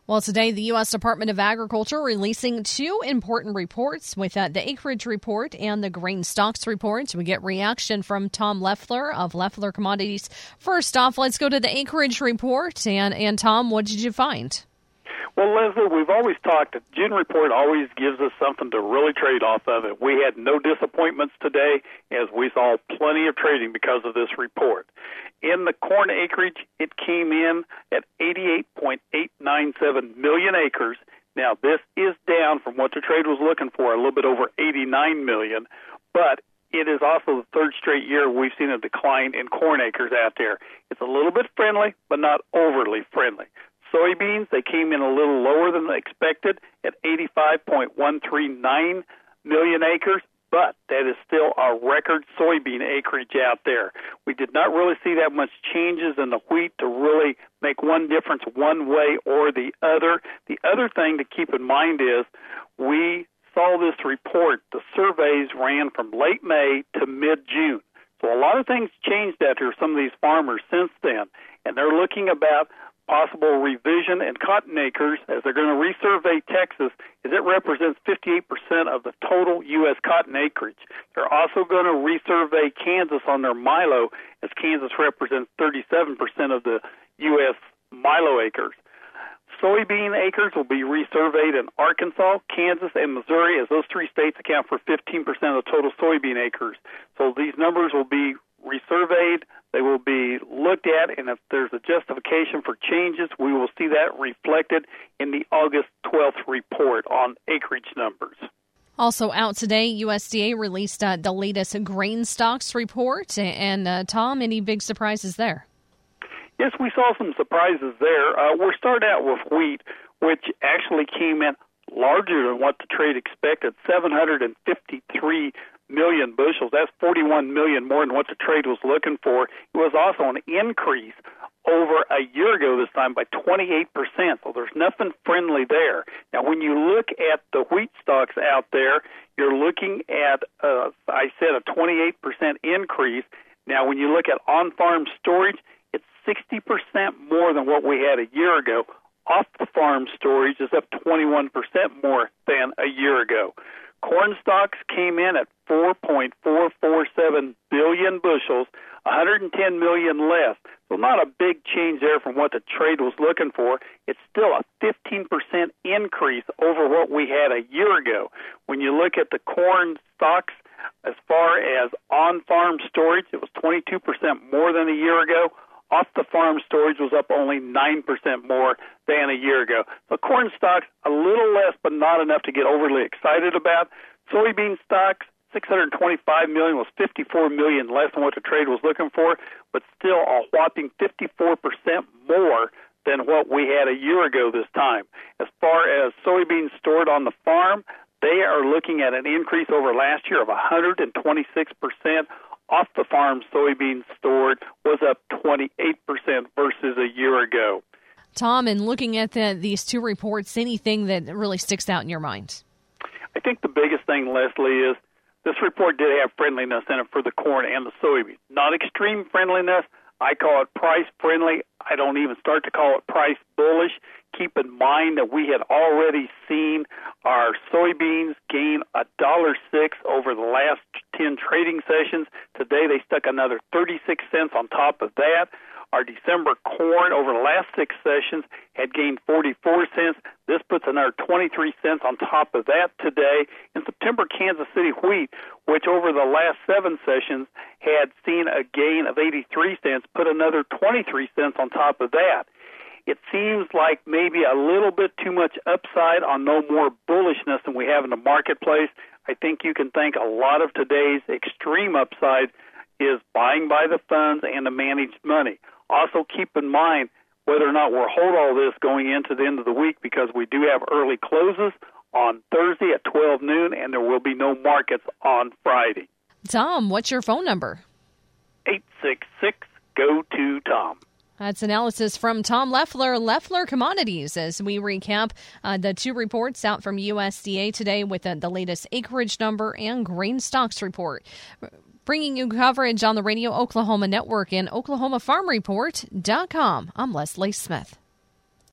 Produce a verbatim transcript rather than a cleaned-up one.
Well, today, the U S Department of Agriculture releasing two important reports with uh, the acreage report and the grain stocks report. We get reaction from Tom Leffler of Leffler Commodities. First off, let's go to the acreage report. And, and Tom, what did you find? Well, Leslie, we've always talked that June report always gives us something to really trade off of it. We had no disappointments today, as we saw plenty of trading because of this report. In the corn acreage, it came in at eighty-eight point eight nine seven million acres. Now, this is down from what the trade was looking for, a little bit over eighty-nine million, but it is also the third straight year we've seen a decline in corn acres out there. It's a little bit friendly, but not overly friendly. Soybeans, they came in a little lower than expected at eighty-five point one three nine million acres, but that is still a record soybean acreage out there. We did not really see that much changes in the wheat to really make one difference one way or the other. The other thing to keep in mind is we saw this report, the surveys ran from late May to mid-June. So a lot of things changed out here, some of these farmers since then, and they're looking about possible revision in cotton acres as they're going to resurvey Texas, as it represents fifty-eight percent of the total U S cotton acreage. They're also going to resurvey Kansas on their milo, as Kansas represents thirty-seven percent of the U S milo acres. Soybean acres will be resurveyed in Arkansas, Kansas, and Missouri, as those three states account for fifteen percent of the total soybean acres. So these numbers will be resurveyed, they will be looked at, and if there's a justification for changes, we will see that reflected in the August twelfth report on acreage numbers. Also out today, U S D A released uh, the latest grain stocks report. And, uh, Tom, any big surprises there? Yes, we saw some surprises there. Uh, we're starting out with wheat, which actually came in larger than what the trade expected, seven hundred fifty-three million bushels. That's forty-one million more than what the trade was looking for. It was also an increase over a year ago this time by twenty-eight percent, so there's nothing friendly there. Now, when you look at the wheat stocks out there, you're looking at, uh, I said, a twenty-eight percent increase. Now, when you look at on-farm storage, it's sixty percent more than what we had a year ago. Off-the-farm storage is up twenty-one percent more than a year ago. Corn stocks came in at four point four four seven billion bushels, one hundred ten million less. So not a big change there from what the trade was looking for. It's still a fifteen percent increase over what we had a year ago. When you look at the corn stocks, as far as on-farm storage, it was twenty-two percent more than a year ago. Off-the-farm storage was up only nine percent more than a year ago. So corn stocks, a little less, but not enough to get overly excited about. Soybean stocks, six hundred twenty-five million was fifty-four million less than what the trade was looking for, but still a whopping fifty-four percent more than what we had a year ago this time. As far as soybeans stored on the farm, they are looking at an increase over last year of one hundred twenty-six percent. Off-the-farm soybeans stored was up twenty-eight percent versus a year ago. Tom, in looking at the, these two reports, anything that really sticks out in your mind? I think the biggest thing, Leslie, is this report did have friendliness in it for the corn and the soybeans. Not extreme friendliness. I call it price friendly. I don't even start to call it price bullish. Keep in mind that we had already seen our soybeans gain a dollar six over the last ten trading sessions. Today they stuck another thirty-six cents on top of that. Our December corn over the last six sessions had gained forty-four cents. This puts another twenty-three cents on top of that today. In September, Kansas City wheat, which over the last seven sessions had seen a gain of eighty-three cents, put another twenty-three cents on top of that. It seems like maybe a little bit too much upside on no more bullishness than we have in the marketplace. I think you can think a lot of today's extreme upside is buying by the funds and the managed money. Also, keep in mind whether or not we'll hold all this going into the end of the week, because we do have early closes on Thursday at twelve noon, and there will be no markets on Friday. Tom, what's your phone number? eight six six, G O two, Tom. That's analysis from Tom Leffler, Leffler Commodities, as we recap uh, the two reports out from U S D A today with uh, the latest acreage number and grain stocks report. Bringing you coverage on the Radio Oklahoma Network and Oklahoma Farm Report dot com. I'm Leslie Smith.